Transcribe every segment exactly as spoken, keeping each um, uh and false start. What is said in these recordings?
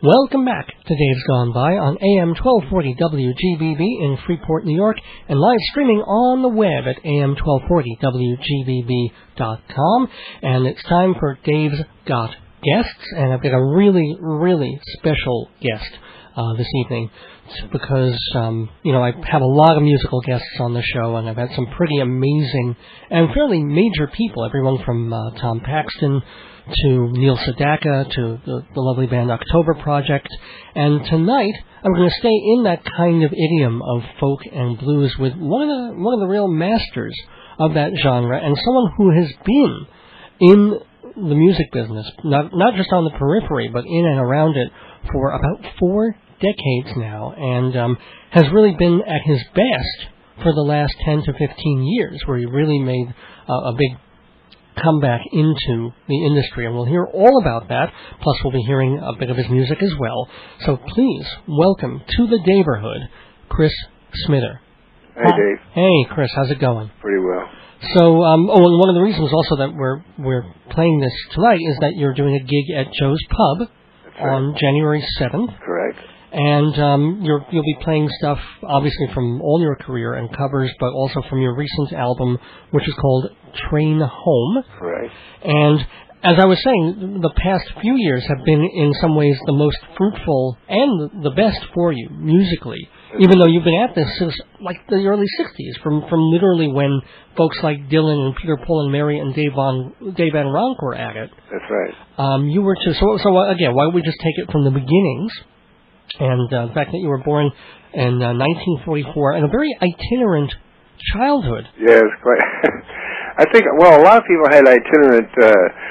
Welcome back to Dave's Gone By on A M twelve forty W G B B in Freeport, New York, and live streaming on the web at A M twelve forty W G B B dot com. And it's time for Dave's Got Guests, and I've got a really, really special guest uh, this evening because, um, you know, I have a lot of musical guests on the show, and I've had some pretty amazing and fairly major people, everyone from uh, Tom Paxton to Neil Sedaka, to the, the lovely band October Project. And tonight, I'm going to stay in that kind of idiom of folk and blues with one of the one of the real masters of that genre, and someone who has been in the music business, not not just on the periphery, but in and around it for about four decades now, and um, has really been at his best for the last ten to fifteen years, where he really made uh, a big comeback into the industry, and we'll hear all about that, plus we'll be hearing a bit of his music as well. So please welcome to the neighborhood, Chris Smither. Hey, Dave. Hey, Chris, how's it going? Pretty well. So, um, oh, and one of the reasons also that we're we're playing this tonight is that you're doing a gig at Joe's Pub That's right. on January seventh. Correct. And um, you're, you'll be playing stuff, obviously, from all your career and covers, but also from your recent album, which is called Train Home. Correct. And as I was saying, the past few years have been, in some ways, the most fruitful and the best for you, musically, even though you've been at this since, like, the early sixties, from, from literally when folks like Dylan and Peter, Paul and Mary and Dave Van, Dave Van Ronk were at it. That's right. Um, you were too. So, so, again, why don't we just take it from the beginnings? And uh, the fact that you were born in uh, nineteen forty-four, and a very itinerant childhood. Yeah, it's quite. I think, well, a lot of people had itinerant uh,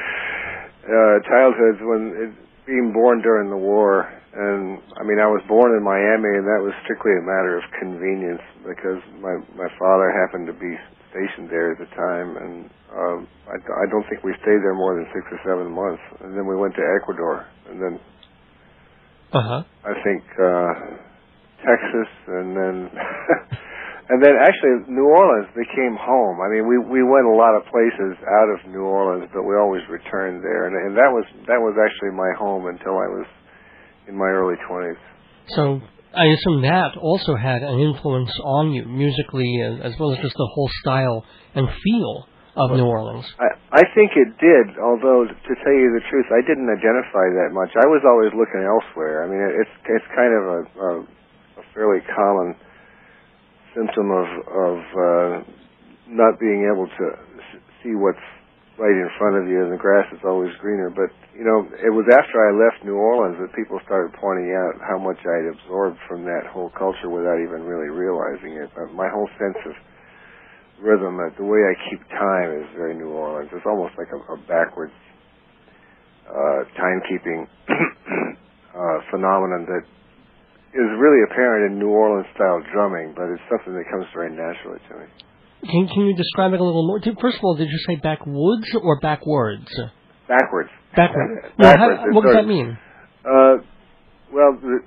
uh, childhoods when it, being born during the war. And, I mean, I was born in Miami, and that was strictly a matter of convenience because my, my father happened to be stationed there at the time. And um, I, I don't think we stayed there more than six or seven months. And then we went to Ecuador. And then Uh-huh. I think uh, Texas, and then and then actually New Orleans became home. I mean, we we went a lot of places out of New Orleans, but we always returned there, and, and that was that was actually my home until I was in my early twenties. So I assume that also had an influence on you musically, as well as just the whole style and feel of New Orleans. I, I think it did, although, to tell you the truth, I didn't identify that much. I was always looking elsewhere. I mean, it's it's kind of a, a, a fairly common symptom of, of uh, not being able to see what's right in front of you, and the grass is always greener. But, you know, it was after I left New Orleans that people started pointing out how much I'd absorbed from that whole culture without even really realizing it. But my whole sense of rhythm, uh, the way I keep time is very New Orleans. It's almost like a, a backwards uh, timekeeping uh, phenomenon that is really apparent in New Orleans-style drumming, but it's something that comes very naturally to me. Can, can you describe it a little more? First of all, did you say backwoods or backwards? Backwards. Backwards. Uh, well, backwards. How, what does that mean? Uh, well, the,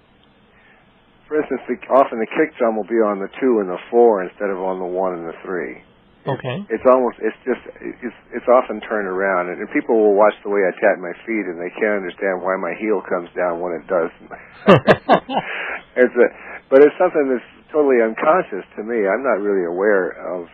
for instance, the, often the kick drum will be on the two and the four instead of on the one and the three. Okay. It's, it's almost, it's just, it's, it's often turned around, and, and people will watch the way I tap my feet, and they can't understand why my heel comes down when it does. it's a, but it's something that's totally unconscious to me. I'm not really aware of,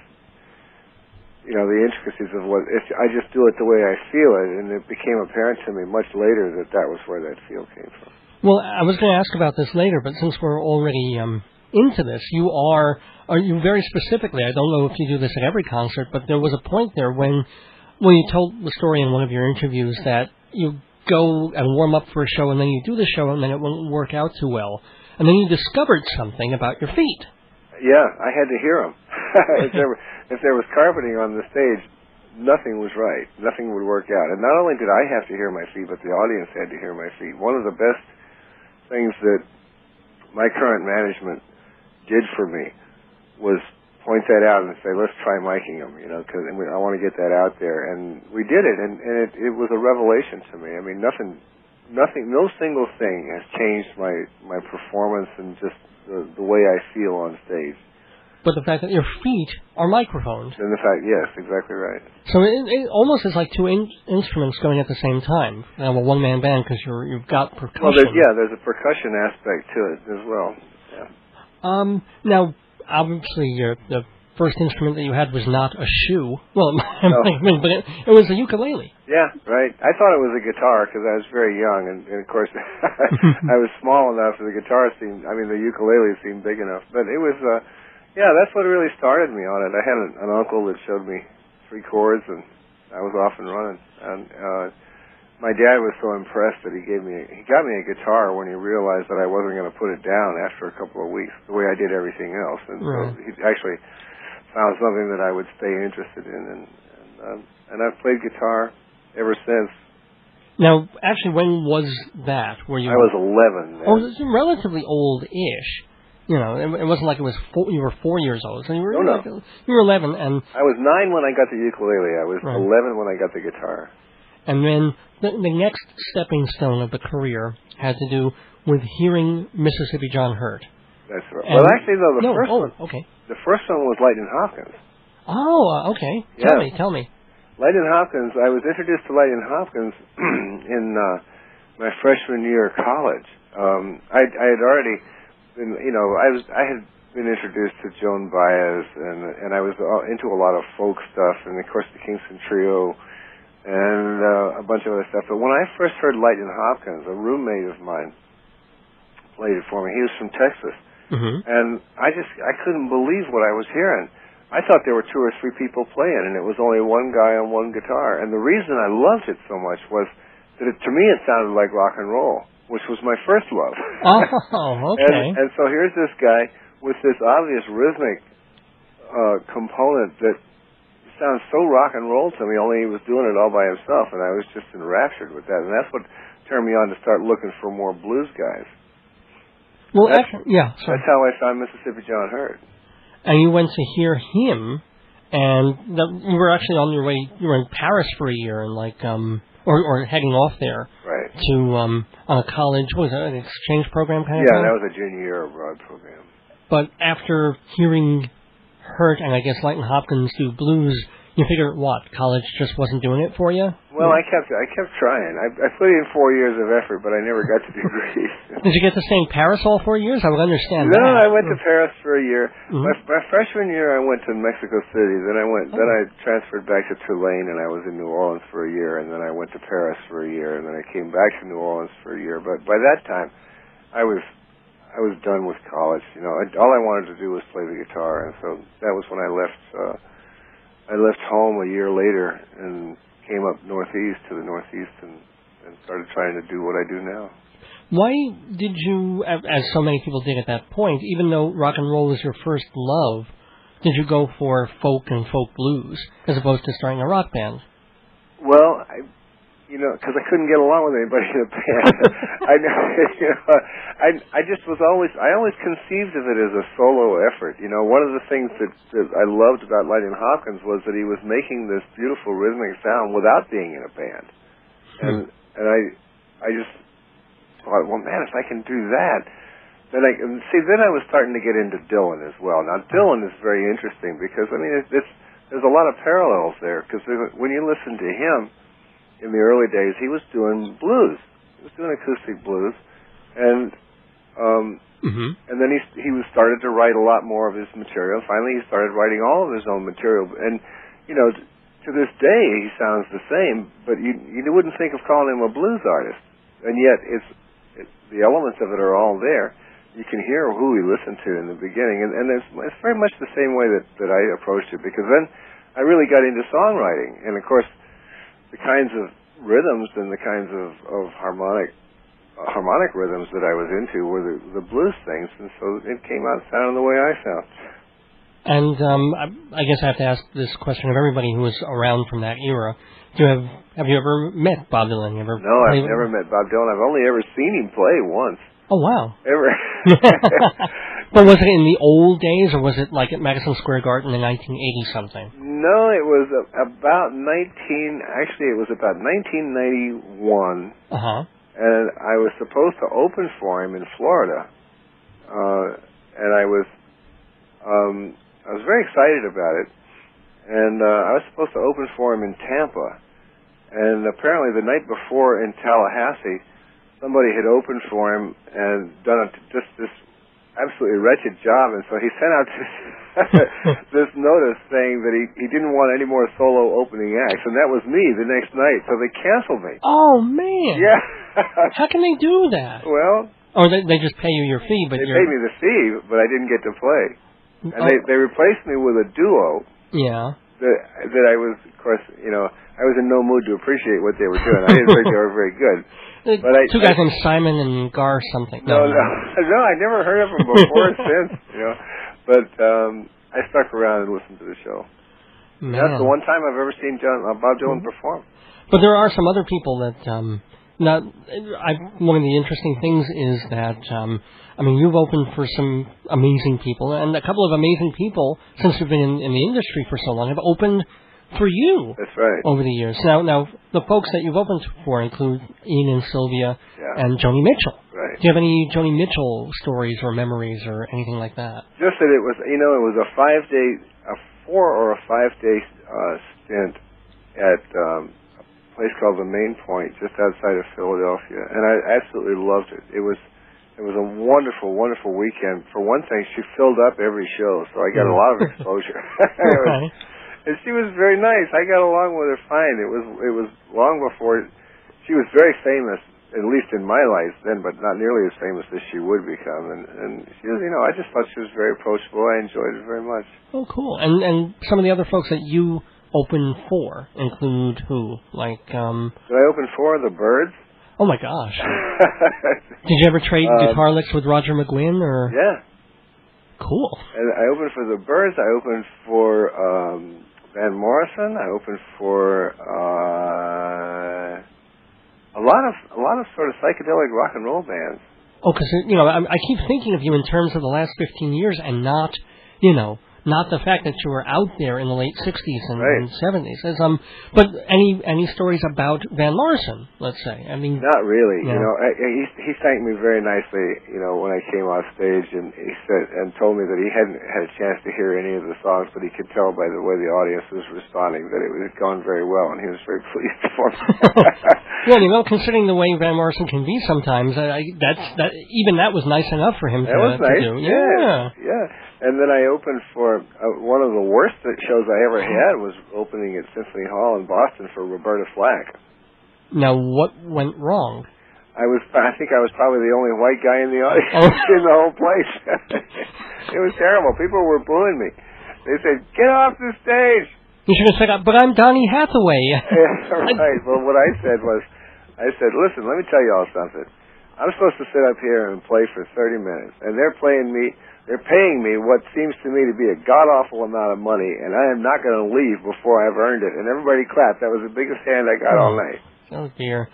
you know, the intricacies of what. It's, I just do it the way I feel it, and it became apparent to me much later that that was where that feel came from. Well, I was going to ask about this later, but since we're already um, into this, you are, are you very specifically, I don't know if you do this at every concert, but there was a point there when, when you told the story in one of your interviews that you go and warm up for a show, and then you do the show, and then it won't work out too well. And then you discovered something about your feet. Yeah, I had to hear them. if, there were, if there was carpeting on the stage, nothing was right. Nothing would work out. And not only did I have to hear my feet, but the audience had to hear my feet. One of the best things that my current management did for me was point that out and say, let's try miking them, you know, because I want to get that out there. And we did it, and, and it, it was a revelation to me. I mean, nothing, nothing, no single thing has changed my, my performance and just the, the way I feel on stage. but the fact that your feet are microphones. And the fact, yes, exactly right. So it, it almost is like two in, instruments going at the same time. You have a one-man band because you're you've got percussion. Well, there's, yeah, there's a percussion aspect to it as well. Yeah. Um. Now, obviously, your the first instrument that you had was not a shoe. Well, No. but it, it was a ukulele. Yeah, right. I thought it was a guitar because I was very young, and, and of course, I was small enough, and the guitar seemed, I mean, the ukulele seemed big enough. But it was, uh, yeah, that's what really started me on it. I had an, an uncle that showed me three chords, and I was off and running. And uh, my dad was so impressed that he gave me, he got me a guitar when he realized that I wasn't going to put it down after a couple of weeks, the way I did everything else. And right. so he actually found something that I would stay interested in, and and, um, and I've played guitar ever since. Now, actually, when was that? Were you? I was eleven. Oh, it was relatively old-ish. You know, it, it wasn't like it was four, you were four years old. So you were No, no. like, you were eleven, and I was nine when I got the ukulele. I was right. eleven when I got the guitar. And then the, the next stepping stone of the career had to do with hearing Mississippi John Hurt. That's right. And well, actually, though, the no, first oh, one, okay. the first one was Lightnin' Hopkins. Oh, uh, okay. Yeah. Tell me, tell me. Lightnin' Hopkins. I was introduced to Lightnin' Hopkins in uh, my freshman year of college. Um, I, I had already been, you know, I was, I had been introduced to Joan Baez, and and I was uh, into a lot of folk stuff, and of course the Kingston Trio, and uh, a bunch of other stuff. But when I first heard Lightnin' Hopkins, a roommate of mine played it for me. He was from Texas. Mm-hmm. And I just, I couldn't believe what I was hearing. I thought there were two or three people playing, and it was only one guy on one guitar. And the reason I loved it so much was that it, to me it sounded like rock and roll, which was my first love. Oh, okay. and, and so here's this guy with this obvious rhythmic uh, component that sounds so rock and roll to me, only he was doing it all by himself, and I was just enraptured with that. And that's what turned me on to start looking for more blues guys. Well, that's, actually, yeah. Sorry. That's how I found Mississippi John Hurt. And you went to hear him, and the, you were actually on your way. You were in Paris for a year, and like, um, or or heading off there, right? To um, on a college. What was that? An exchange program kind of yeah, thing? Yeah, that was a junior year abroad program. But after hearing Hurt and I guess Lightnin' Hopkins do blues, you figure what? College just wasn't doing it for you? Well, I kept I kept trying. I, I put in four years of effort, but I never got the degree. Did you get to stay in Paris all four years? I would understand no, that. No, I went to Paris for a year. Mm-hmm. My, my freshman year, I went to Mexico City. Then I went. Oh. Then I transferred back to Tulane, and I was in New Orleans for a year. And then I went to Paris for a year, and then I came back to New Orleans for a year. But by that time, I was I was done with college. You know, I, all I wanted to do was play the guitar, and so that was when I left. Uh, I left home a year later and came up northeast to the northeast and, and started trying to do what I do now. Why did you, as so many people did at that point, even though rock and roll was your first love, did you go for folk and folk blues as opposed to starting a rock band? Well, I, you know, because I couldn't get along with anybody in a band. I, you know, I, I just was always, I always conceived of it as a solo effort. You know, one of the things that, that I loved about Lightnin' Hopkins was that he was making this beautiful rhythmic sound without being in a band. And hmm. and I, I just thought, well, man, if I can do that, then I can see. Then I was starting to get into Dylan as well. Now, Dylan is very interesting because I mean, it, it's there's a lot of parallels there because when you listen to him. In the early days, he was doing blues. He was doing acoustic blues, and um, mm-hmm. and then he he was started to write a lot more of his material. Finally, he started writing all of his own material, and you know, t- to this day, he sounds the same. But you you wouldn't think of calling him a blues artist, and yet it's it, the elements of it are all there. You can hear who he listened to in the beginning, and, and it's, it's very much the same way that that I approached it. Because then I really got into songwriting, and of course. The kinds of rhythms and the kinds of, of harmonic uh, harmonic rhythms that I was into were the, the blues things, and so it came out sounding the way I sound. And um, I, I guess I have to ask this question of everybody who was around from that era. Do you have have you ever met Bob Dylan? You ever no, I've never met Bob Dylan. I've only ever seen him play once. Oh, wow. Ever. But was it in the old days, or was it like at Madison Square Garden in nineteen eighty something? No, it was about nineteen. Actually, it was about nineteen ninety-one. Uh huh. And I was supposed to open for him in Florida, uh, and I was, um, I was very excited about it, and uh, I was supposed to open for him in Tampa, and apparently the night before in Tallahassee, somebody had opened for him and done a, just this absolutely wretched job, and so he sent out this, this notice saying that he, he didn't want any more solo opening acts, and that was me the next night, so they canceled me. Oh, man. Yeah. How can they do that? Well... Or they, they just pay you your fee, but they you're... paid me the fee, but I didn't get to play. And oh. they, they replaced me with a duo. Yeah. That, that I was, of course, you know, I was in no mood to appreciate what they were doing. I didn't think they were very good. But I, Two guys I, named Simon and Gar something. No, no, no, no, I never heard of them before or since, you know. But um, I stuck around and listened to the show. Man. That's the one time I've ever seen John, uh, Bob Dylan perform. But there are some other people that... Um, Now, I, one of the interesting things is that, um, I mean, you've opened for some amazing people, and a couple of amazing people, since you've been in, in the industry for so long, have opened for you. That's right. Over the years. Now, now the folks that you've opened for include Ian and Sylvia yeah. and Joni Mitchell. Right. Do you have any Joni Mitchell stories or memories or anything like that? Just that it was, you know, it was a five-day, a four or a five-day uh, stint at... Um, place called the Main Point, just outside of Philadelphia, and I absolutely loved it. It was it was a wonderful, wonderful weekend. For one thing, she filled up every show, so I got a lot of exposure. it was, and she was very nice. I got along with her fine. It was it was long before she was very famous, at least in my life then, but not nearly as famous as she would become. And and she was, you know, I just thought she was very approachable. I enjoyed it very much. Oh, cool. And and some of the other folks that you open for include who? Like, um... Did I open for the Byrds? Oh, my gosh. Did you ever trade um, guitar licks with Roger McGuinn, or...? Yeah. Cool. And I opened for the Byrds. I opened for um, Van Morrison. I opened for uh, a lot of a lot of sort of psychedelic rock and roll bands. Oh, because, you know, I, I keep thinking of you in terms of the last fifteen years and not, you know... Not the fact that you were out there in the late sixties and, right. and seventies. Um, but any any stories about Van Morrison, let's say? I mean, not really. Yeah. You know, I, he he thanked me very nicely. You know, when I came off stage, and he said and told me that he hadn't had a chance to hear any of the songs, but he could tell by the way the audience was responding that it was gone very well, and he was very pleased for me. Well, you know, considering the way Van Morrison can be sometimes, I, that's that even that was nice enough for him that to, was nice. to do. Yeah, yeah. yeah. And then I opened for uh, one of the worst shows I ever had was opening at Symphony Hall in Boston for Roberta Flack. Now, what went wrong? I was, I think I was probably the only white guy in the audience oh. in the whole place. It was terrible. People were booing me. They said, "Get off the stage." You should have said, "But I'm Donny Hathaway." Yeah, right. Well, what I said was, I said, "Listen, let me tell you all something. I'm supposed to sit up here and play for thirty minutes, and they're playing me." They're paying me what seems to me to be a god-awful amount of money, and I am not going to leave before I've earned it. And everybody clapped. That was the biggest hand I got oh. all night. Oh, dear.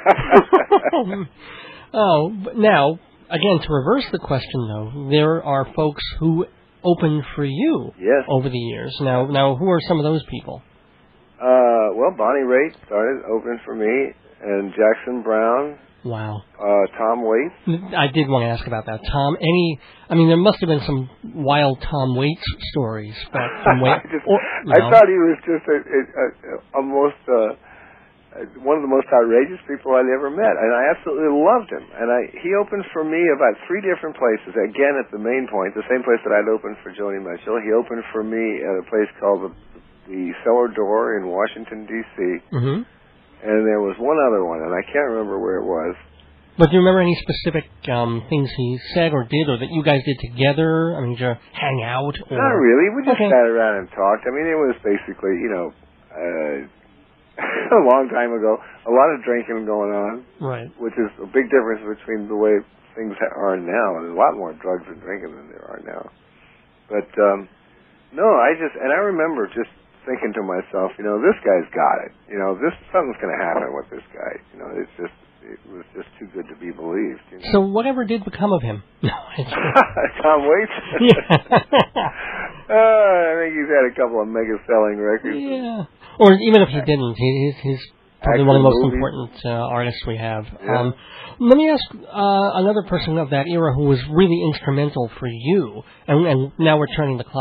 Oh, but now, again, to reverse the question, though, there are folks who opened for you yes. over the years. Now, now, who are some of those people? Uh, well, Bonnie Raitt started opening for me, and Jackson Browne. Wow. Uh, Tom Waits. I did want to ask about that. Tom, any, I mean, there must have been some wild Tom Waits stories. But from Waits, I, just, or, I thought he was just a, a, a, a most, uh, one of the most outrageous people I'd ever met. And I absolutely loved him. And I, he opened for me about three different places. Again, at the Main Point, the same place that I'd opened for Joni Mitchell. He opened for me at a place called the, the Cellar Door in Washington, D C Mm-hmm. And there was one other one, and I can't remember where it was. But do you remember any specific um, things he said or did, or that you guys did together? I mean, did you hang out? Or... Not really. We just okay. sat around and talked. I mean, it was basically, you know, uh, a long time ago, a lot of drinking going on. Right. Which is a big difference between the way things are now. There's a lot more drugs and drinking than there are now. But, um, no, I just, and I remember just thinking to myself, you know, this guy's got it. You know, this something's going to happen with this guy. You know, it's just, it was just too good to be believed. You know? So whatever did become of him? No, Tom Waits? Yeah. uh, I think he's had a couple of mega-selling records. Yeah. Or even if he didn't, he, he's, he's probably Actual one of the most movies. important uh, artists we have. Yeah. Um, let me ask uh, another person of that era who was really instrumental for you, and, and now we're turning the clock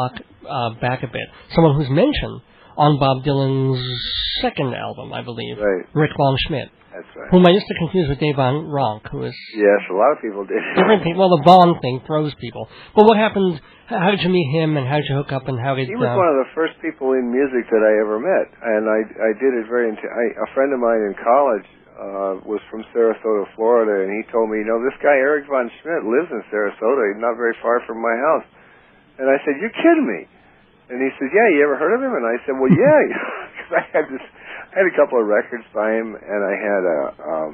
uh, back a bit, someone who's mentioned on Bob Dylan's second album, I believe, right. Rick Von Schmidt. That's right. Whom I used to confuse with Dave Von Ronk, who is... Yes, a lot of people did. Different people. Well, the Von thing throws people. But what happened? How did you meet him, and how did you hook up, and how did... He was uh, one of the first people in music that I ever met, and I, I did it very... Int- I, a friend of mine in college uh, was from Sarasota, Florida, and he told me, you know, this guy Eric Von Schmidt lives in Sarasota. He's not very far from my house. And I said, you're kidding me. And he said, yeah, you ever heard of him? And I said, well, yeah, because I had this... I had a couple of records by him, and I had a, um,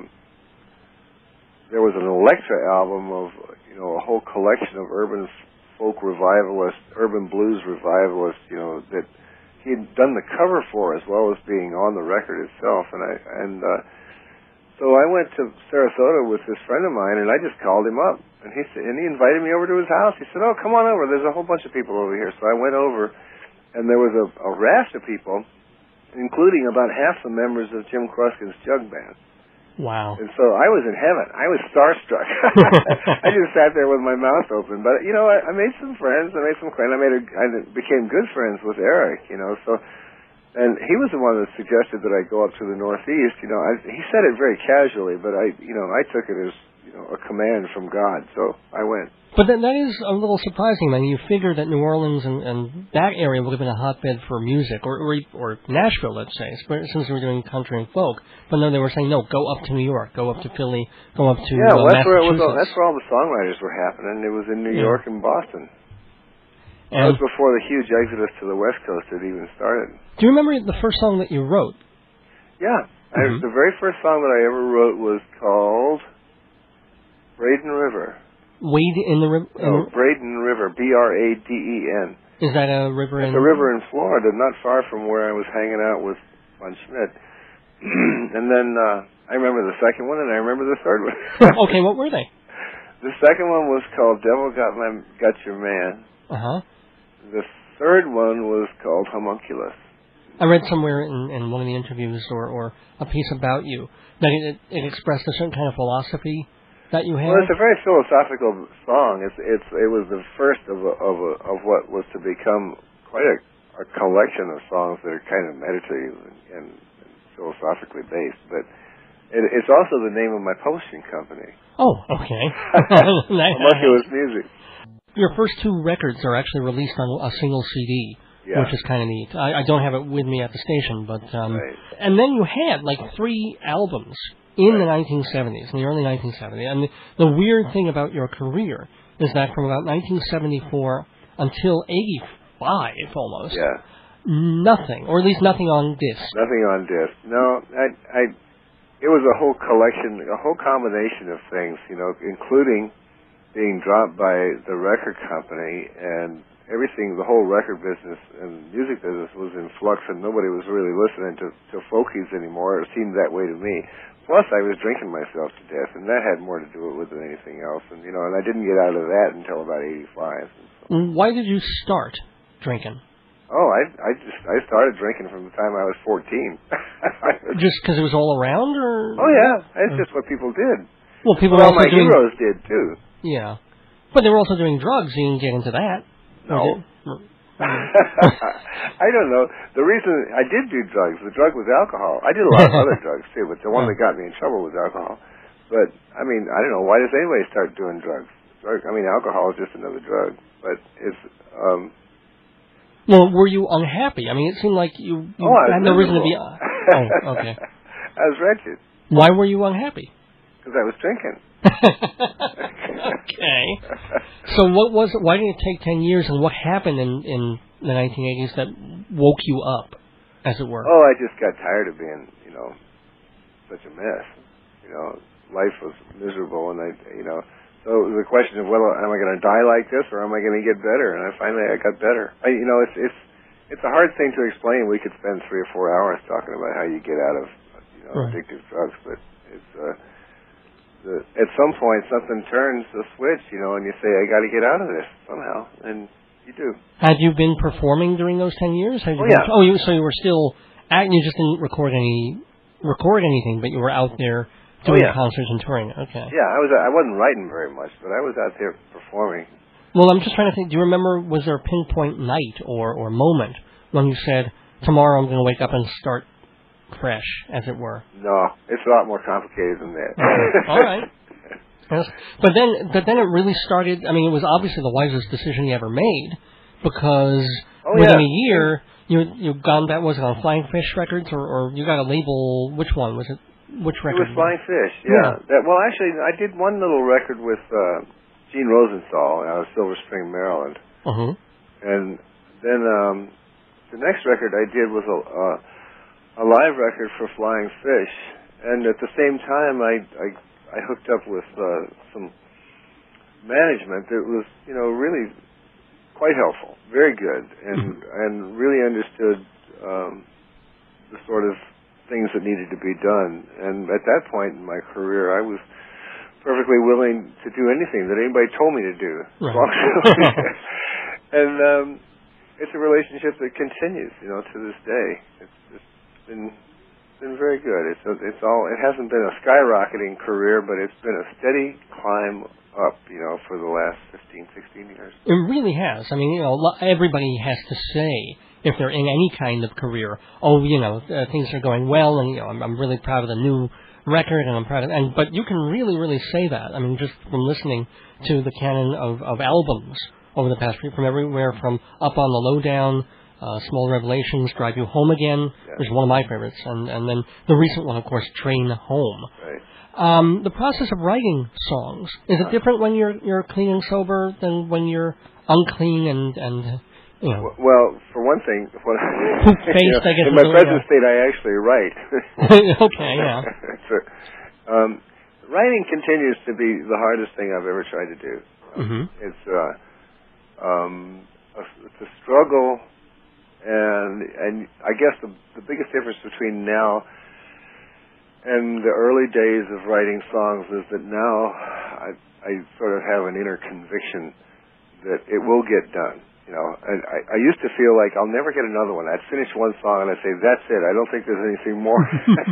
there was an Elektra album of, you know, a whole collection of urban folk revivalists, urban blues revivalists, you know, that he had done the cover for as well as being on the record itself. And I, and, uh, so I went to Sarasota with this friend of mine, and I just called him up, and he said, and he invited me over to his house. He said, oh, come on over. There's a whole bunch of people over here. So I went over, and there was a, a raft of people, including about half the members of Jim Kruskin's Jug Band. Wow. And so I was in heaven. I was starstruck. I just sat there with my mouth open. But, you know, I, I made some friends. I made some friends. I made a, I became good friends with Eric, you know. So, and he was the one that suggested that I go up to the Northeast. You know, I, he said it very casually, but I, you know, I took it as, you know, a command from God. So I went. But that, that is a little surprising. I mean, you figure that New Orleans and, and that area would have been a hotbed for music, or, or or Nashville, let's say, since we were doing country and folk. But no, they were saying, no, go up to New York, go up to Philly, go up to yeah, uh, well, that's where it was. Massachusetts. That's where all the songwriters were happening. It was in New Yeah. York and Boston. And that was before the huge exodus to the West Coast had even started. do you remember the first song that you wrote? Yeah, Mm-hmm. I, the very first song that I ever wrote was called Braden River. Wade in the river? Oh, Braden River, B R A D E N. Is that a river in... It's a river in Florida, not far from where I was hanging out with Von Schmidt. And then uh, I remember the second one, and I remember the third one. Okay, what were they? The second one was called Devil Got My Got Your Man. Uh-huh. The third one was called Homunculus. I read somewhere in, in one of the interviews or, or a piece about you that it, it expressed a certain kind of philosophy that you had. Well, it's a very philosophical song. It's it's it was the first of a, of a, of what was to become quite a, a collection of songs that are kind of meditative and, and, and philosophically based. But it, it's also the name of my publishing company. Oh, okay. Homunculus Music. Your first two records are actually released on a single C D. Yeah. Which is kind of neat. I, I don't have it with me at the station, but um, Right. and then you had like three albums in Right. the nineteen seventies, in the early nineteen seventies. And the, the weird thing about your career is that from about nineteen seventy-four until eighty-five, almost, Yeah. nothing, or at least nothing on disc. Nothing on disc. No, I, I, it was a whole collection, a whole combination of things, you know, including being dropped by the record company, and everything, the whole record business and music business was in flux, and nobody was really listening to, to folkies anymore. It seemed that way to me. Plus, I was drinking myself to death, and that had more to do with it than anything else. And you know, and I didn't get out of that until about eighty-five. So. Why did you start drinking? Oh, I, I just I started drinking from the time I was fourteen. Just because it was all around, or? Oh yeah, that's just what people did. Well, people well, were also my doing, heroes did too. Yeah, but they were also doing drugs. You didn't get into that. No. I don't know. The reason I did do drugs, the drug was alcohol. I did a lot of other drugs too, but the one that got me in trouble was alcohol. But I mean, I don't know. Why does anybody start doing drugs? Drug, I mean, alcohol is just another drug, but it's. um Well, were you unhappy? I mean, it seemed like you, you oh, I had was no reason to be. miserable. Oh, okay. I was wretched Why were you unhappy? because I was drinking. Okay. So what was it? Why did it take ten years, and what happened in, in the nineteen eighties that woke you up, as it were? Oh, I just got tired of being, you know, such a mess. You know, life was miserable, and I, you know, so it was a question of, well, am I going to die like this, or am I going to get better? And I finally, I got better. I, you know, it's it's it's a hard thing to explain. We could spend three or four hours talking about how you get out of, you know, Right. addictive drugs, but it's. Uh, The, at some point, something turns the switch, you know, and you say, I got to get out of this somehow, and you do. Had you been performing during those ten years? Had you Oh, been, yeah. Oh, you, so you were still acting. You just didn't record any, record anything, but you were out there doing Oh, yeah. concerts and touring. Okay. Yeah, I was. I wasn't writing very much, but I was out there performing. Well, I'm just trying to think. Do you remember, was there a pinpoint night or, or moment when you said, tomorrow I'm going to wake up and start fresh, as it were? No, it's a lot more complicated than that. All right. Yes. But then, but then it really started. I mean, it was obviously the wisest decision you ever made, because oh, within yeah. a year you you gone that was it on Flying Fish Records, or, or you got a label. Which one was it? Which record? It was Flying Fish. Yeah. yeah. That, well, actually, I did one little record with uh, Gene Rosenthal out of Silver Spring, Maryland, uh-huh. and then um, the next record I did was a uh, a live record for Flying Fish, and at the same time I. I I hooked up with uh, some management that was, you know, really quite helpful, very good, and and really understood um, the sort of things that needed to be done. And at that point in my career, I was perfectly willing to do anything that anybody told me to do. Right. And um, it's a relationship that continues, you know, to this day. It's, it's been. been very good. It's a, it's all. It hasn't been a skyrocketing career, but it's been a steady climb up, you know, for the last fifteen, sixteen years. It really has. I mean, you know, everybody has to say if they're in any kind of career, oh, you know, uh, things are going well, and you know, I'm, I'm really proud of the new record, and I'm proud of. And but you can really, really say that. I mean, just from listening to the canon of, of albums over the past year, from everywhere from Up on the Lowdown. Uh, Small Revelations, Drive You Home Again, yeah. which is one of my favorites, and, and then the recent one, of course, Train Home. Right. Um, the process of writing songs, is it different when you're you're clean and sober than when you're unclean and, and you know? Well, for one thing, when I, poop-faced, you know, I guess. in my present state, I actually write. Okay, yeah. so, um, writing continues to be the hardest thing I've ever tried to do. Mm-hmm. It's, uh, um, a, it's a struggle. And and I guess the the biggest difference between now and the early days of writing songs is that now I I sort of have an inner conviction that it will get done. You know, and I, I used to feel like I'll never get another one. I'd finish one song and I'd say, that's it. I don't think there's anything more.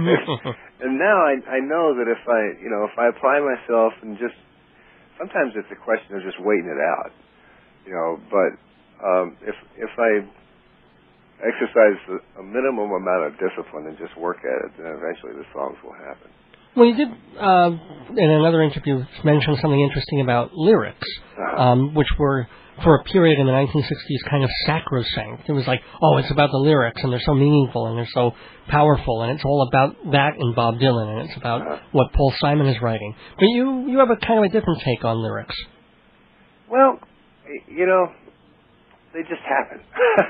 And now I I know that if I you know if I apply myself and just sometimes it's a question of just waiting it out. You know, but um, if if I exercise a minimum amount of discipline and just work at it, then eventually the songs will happen. Well, you did, uh, in another interview, mention something interesting about lyrics, uh-huh. um, which were, for a period in the nineteen sixties, kind of sacrosanct. It was like, oh, it's about the lyrics, and they're so meaningful, and they're so powerful, and it's all about that in Bob Dylan, and it's about uh-huh. what Paul Simon is writing. But you, you have a kind of a different take on lyrics. Well, you know, they just happen.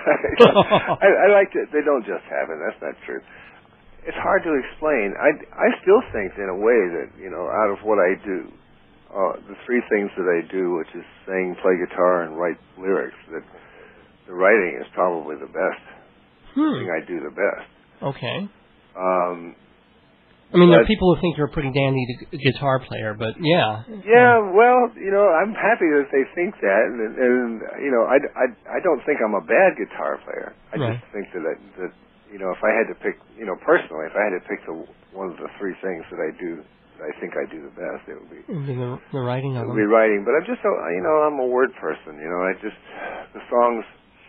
I, I like to. They don't just happen. That's not true. It's hard to explain. I, I still think, in a way, that you know, out of what I do, uh, the three things that I do, which is sing, play guitar, and write lyrics, that the writing is probably the best hmm. thing I do the best. Okay. Um, I mean, but, there are people who think you're a pretty dandy g- guitar player, but yeah. Yeah, well, you know, I'm happy that they think that, and, and you know, I, I, I don't think I'm a bad guitar player. I right. just think that, I, that, you know, if I had to pick, you know, personally, if I had to pick the, one of the three things that I do, that I think I do the best, it would be, it would be the, the writing of it would them. be writing. But I'm just, so, you know, I'm a word person. You know, I just the songs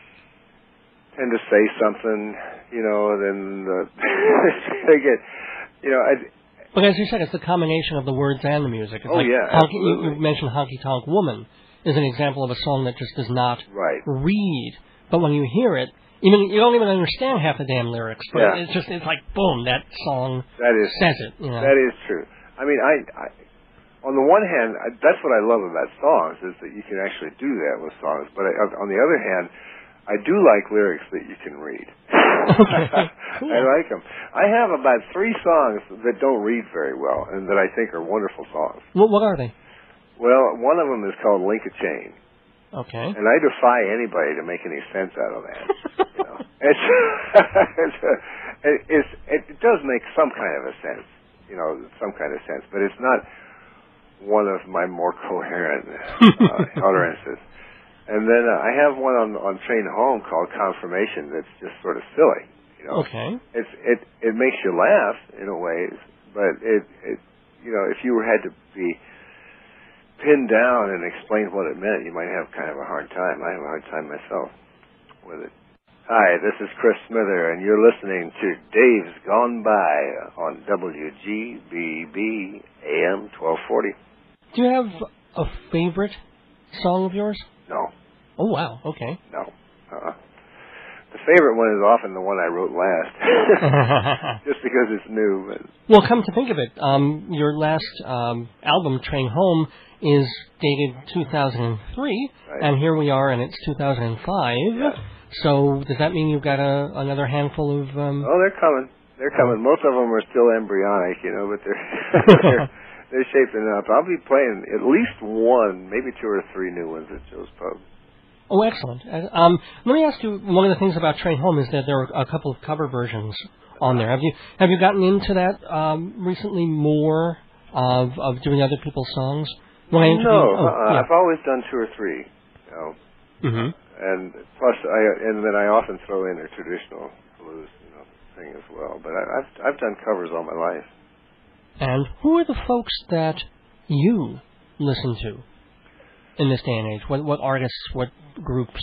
tend to say something, you know, then the, they get, you know, I. But as you said, it's the combination of the words and the music. It's oh, like yeah, honky, absolutely. you, you mentioned Honky Tonk Woman is an example of a song that just does not right. read. But when you hear it, even you don't even understand half the damn lyrics. But yeah. it's just, it's like, boom, that song that is, says it. You know? That is true. I mean, I, I on the one hand, I, that's what I love about songs, is that you can actually do that with songs. But I, on the other hand, I do like lyrics that you can read. Okay. Cool. I like them. I have about three songs that don't read very well and that I think are wonderful songs. What, what are they? Well, one of them is called Link a Chain. Okay. And I defy anybody to make any sense out of that. You know? It's, it's, a, it's, it does make some kind of a sense, you know, some kind of sense, but it's not one of my more coherent uh, utterances. And then uh, I have one on on Train Home called Confirmation that's just sort of silly, you know. Okay. It's it it makes you laugh in a way, but it it you know if you had to be pinned down and explained what it meant, you might have kind of a hard time. I have a hard time myself with it. Hi, this is Chris Smither, and you're listening to Dave's Gone By on W G B B A M twelve forty. Do you have a favorite song of yours? No. Oh, wow. Okay. No. Uh-uh. The favorite one is often the one I wrote last, just because it's new. But. Well, come to think of it, um, your last um, album, Train Home, is dated two thousand three, right. And here we are, and it's two thousand five. Yes. So does that mean you've got a, another handful of... Um... Oh, they're coming. They're coming. Most of them are still embryonic, you know, but they're, they're, they're shaping up. I'll be playing at least one, maybe two or three new ones at Joe's Pub. Oh, excellent. Uh, um, let me ask you, one of the things about Train Home is that there are a couple of cover versions on there. Have you have you gotten into that um, recently more of of doing other people's songs? When I no, oh, uh, yeah. I've always done two or three, you know. Mm-hmm. And plus, I and then I often throw in a traditional blues, you know, thing as well. But I, I've I've done covers all my life. And who are the folks that you listen to in this day and age? What what artists? What groups?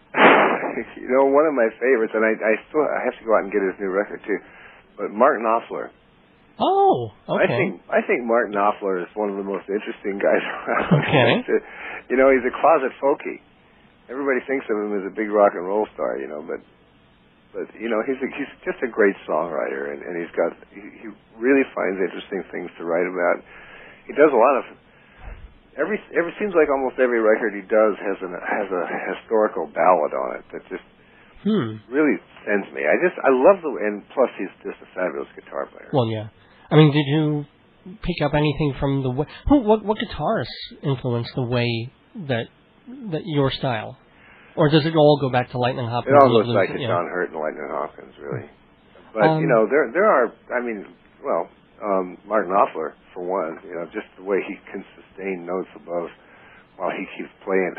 You know, one of my favorites, and I I still I have to go out and get his new record too. But Mark Knopfler. Oh, okay. I think I think Mark Knopfler is one of the most interesting guys around. Okay. You know, he's a closet folkie. Everybody thinks of him as a big rock and roll star, you know, but but you know he's a, he's just a great songwriter, and, and he's got he, he really finds interesting things to write about. He does a lot of every every seems like almost every record he does has an has a historical ballad on it that just hmm. really sends me. I just I love the and plus he's just a fabulous guitar player. Well, yeah. I mean, did you pick up anything from the way? Who, what what guitarists influenced the way that that your style? Or does it all go back to Lightning Hopkins? It all goes back to yeah. John Hurt and Lightning Hopkins, really. But, um, you know, there there are, I mean, well, um, Mark Knopfler, for one, you know, just the way he can sustain notes above while he keeps playing.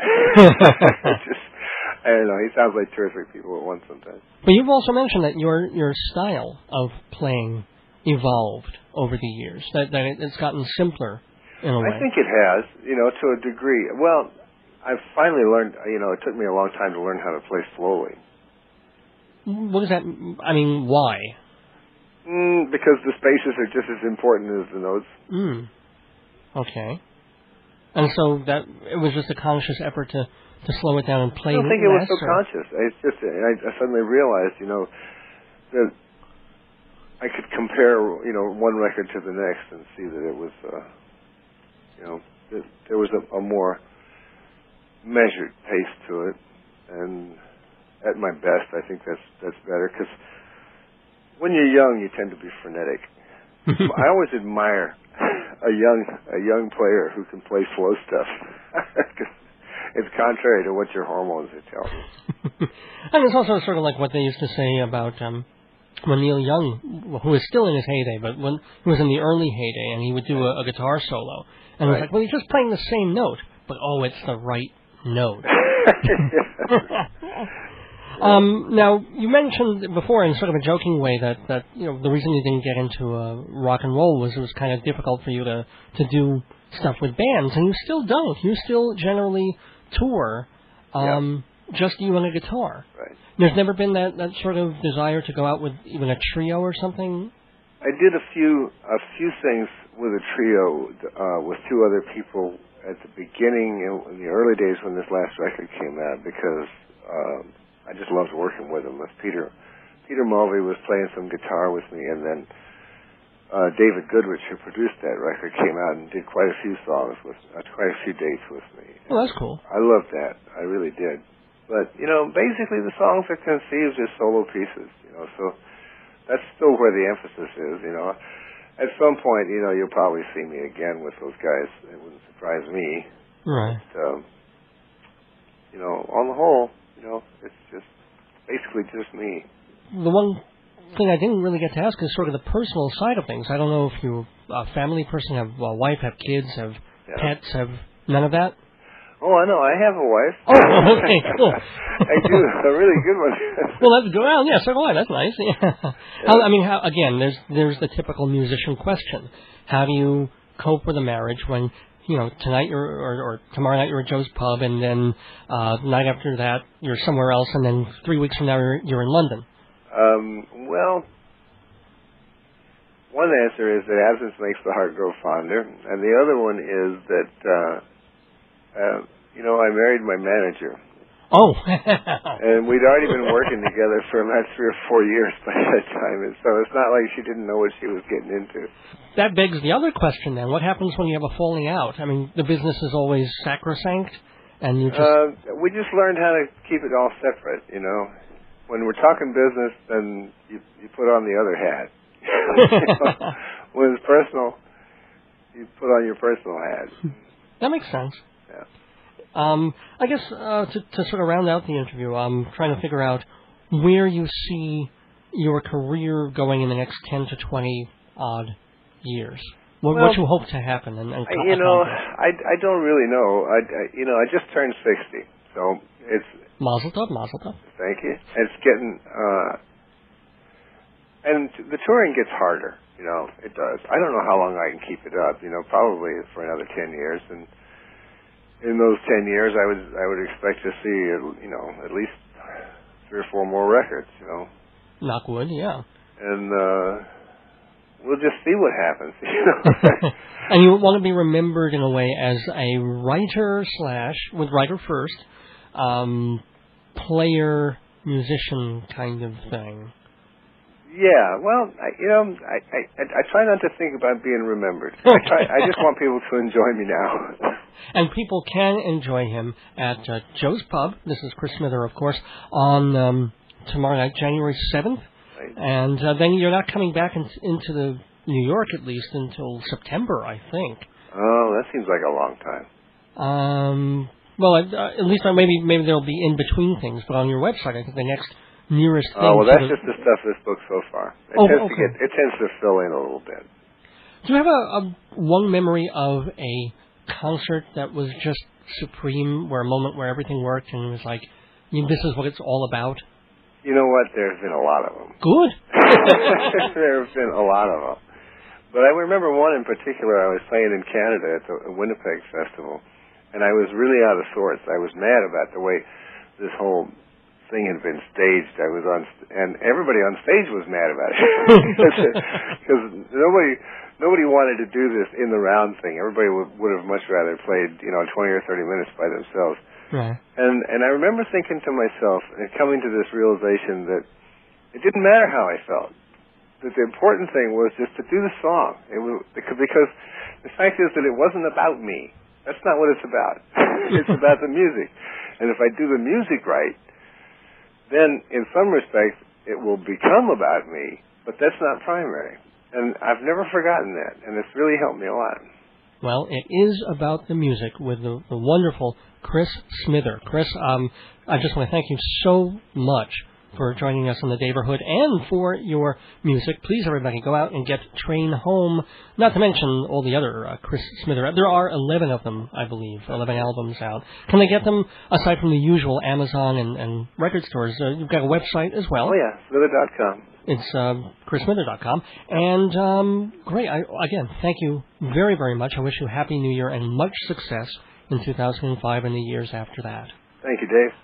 just, I don't know, he sounds like two or three people at once sometimes. But you've also mentioned that your your style of playing evolved over the years, that, that it's gotten simpler in a way. I think it has, you know, to a degree. Well, I've finally learned, you know, it took me a long time to learn how to play slowly. What does that, I mean, why? Mm, because the spaces are just as important as the notes. Mm. Okay. And so that, it was just a conscious effort to, to slow it down and play I don't think it was less, so or? conscious. It's just, I, I suddenly realized, you know, that I could compare, you know, one record to the next and see that it was, uh, you know, that there was a, a more measured pace to it, and at my best, I think that's that's better, because when you're young, you tend to be frenetic. I always admire a young a young player who can play slow stuff, because it's contrary to what your hormones are telling you. And it's also sort of like what they used to say about um, when Neil Young, who is still in his heyday, but when he was in the early heyday, and he would do a, a guitar solo, and right. it was like, well, he's just playing the same note, but oh, it's the right note. um, now, you mentioned before in sort of a joking way that, that you know the reason you didn't get into uh, rock and roll was it was kind of difficult for you to, to do stuff with bands, and you still don't. You still generally tour, um, yeah. just you and a guitar. Right. There's never been that, that sort of desire to go out with even a trio or something? I did a few a few things with a trio uh, with two other people at the beginning, in the early days when this last record came out, because um, I just loved working with him. With Peter, Peter Mulvey was playing some guitar with me, and then uh, David Goodrich, who produced that record, came out and did quite a few songs with, uh, quite a few dates with me. Oh, that's cool. I loved that. I really did. But you know, basically, the songs are conceived as solo pieces. You know, so that's still where the emphasis is. You know. At some point, you know, you'll probably see me again with those guys. It wouldn't surprise me. Right. But, um, you know, on the whole, you know, it's just basically just me. The one thing I didn't really get to ask is sort of the personal side of things. I don't know if you're a family person, have a wife, have kids, have Yeah. pets, have none of that? Oh, I know. I have a wife. Oh, okay, cool. I do. A really good one. Well, that's good. Well, yeah, so do I. That's nice. Yeah. Yeah. How, I mean, how, again, there's there's the typical musician question. How do you cope with a marriage when you know, tonight you're, or, or tomorrow night you're at Joe's Pub, and then uh, the night after that you're somewhere else, and then three weeks from now you're, you're in London? Um, well, one answer is that absence makes the heart grow fonder, and the other one is that, uh, uh, you know, I married my manager. Oh. And we'd already been working together for about three or four years by that time, and so it's not like she didn't know what she was getting into. That begs the other question then. What happens when you have a falling out? I mean, the business is always sacrosanct, and you just... Uh, we just learned how to keep it all separate, you know. When we're talking business, then you, you put on the other hat. You know? When it's personal, you put on your personal hat. That makes sense. Yeah. Um, I guess uh, to, to sort of round out the interview, I'm trying to figure out where you see your career going in the next ten to twenty odd years. What, well, what you hope to happen? And, and you know, I, I don't really know. I, I you know I just turned sixty, so it's Mazel tov, mazel tov. Thank you. It's getting uh, and the touring gets harder. You know, it does. I don't know how long I can keep it up. You know, probably for another ten years, and in those ten years, I would I would expect to see you know at least three or four more records. You know, knock wood, yeah. And uh, we'll just see what happens. You know. And you want to be remembered in a way as a writer slash with writer first, um, player musician kind of thing. Yeah, well, I, you know, I, I I try not to think about being remembered. I, try, I just want people to enjoy me now. And people can enjoy him at uh, Joe's Pub. This is Chris Smither, of course, on um, tomorrow night, January seventh. Right. And uh, then you're not coming back in, into the New York, at least, until September, I think. Oh, that seems like a long time. Um, well, uh, at least uh, maybe maybe there'll be in-between things, but on your website, I think the next nearest thing. Oh, well, that's the, just the stuff this book so far. It oh, tends okay. to get, it tends to fill in a little bit. Do you have a, a one memory of a concert that was just supreme, where a moment where everything worked and it was like, I mean, this is what it's all about? You know what? There's been a lot of them. Good. There have been a lot of them. But I remember one in particular. I was playing in Canada at the Winnipeg Festival, and I was really out of sorts. I was mad about the way this whole thing had been staged. I was on, and everybody on stage was mad about it because nobody, nobody wanted to do this in the round thing. Everybody would, would have much rather played, you know, twenty or thirty minutes by themselves. Right. And and I remember thinking to myself and coming to this realization that it didn't matter how I felt. That the important thing was just to do the song. It was, because the fact is that it wasn't about me. That's not what it's about. It's about the music. And if I do the music right, then in some respects it will become about me, but that's not primary. And I've never forgotten that, and it's really helped me a lot. Well, it is about the music with the, the wonderful Chris Smither. Chris, um, I just want to thank you so much for joining us on the Neighborhood and for your music. Please, everybody, go out and get Train Home, not to mention all the other uh, Chris Smither. There are eleven of them, I believe, eleven albums out. Can they get them, aside from the usual Amazon and, and record stores? Uh, you've got a website as well. Oh, yeah, smither dot com. It's uh, chris smither dot com. And, um, great. I, again, thank you very, very much. I wish you a Happy New Year and much success in two thousand five and the years after that. Thank you, Dave.